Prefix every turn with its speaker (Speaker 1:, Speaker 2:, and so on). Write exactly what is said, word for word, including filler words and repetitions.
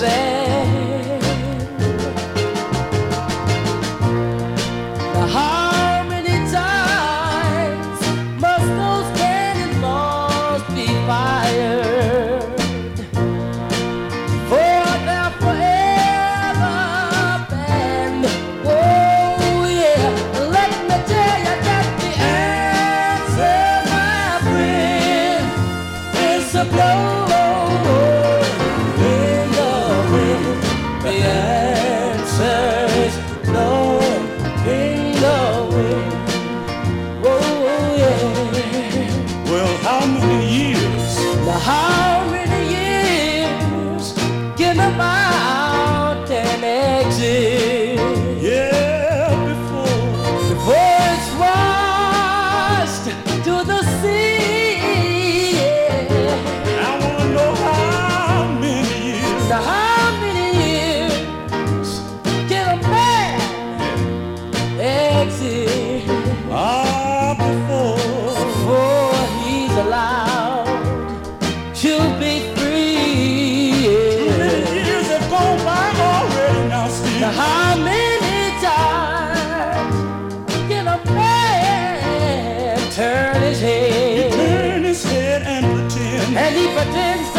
Speaker 1: sand. Now how many times must those cannons must be fired for their forever banned? Oh yeah, let me tell you that the answer, my friend, is a blow. The answer's blowing in the wind. Oh yeah.
Speaker 2: Well, how many years?
Speaker 1: Now how many years can a mountain exist?
Speaker 2: Yeah, before
Speaker 1: Before it's washed to the sea. Yeah.
Speaker 2: I wanna know how many years.
Speaker 1: Now how
Speaker 2: Ah, before,
Speaker 1: before he's allowed to be free.
Speaker 2: too many years have gone by already now, Steve.
Speaker 1: Now how many times can a man turn his head?
Speaker 2: He turn his head and pretend,
Speaker 1: And he pretends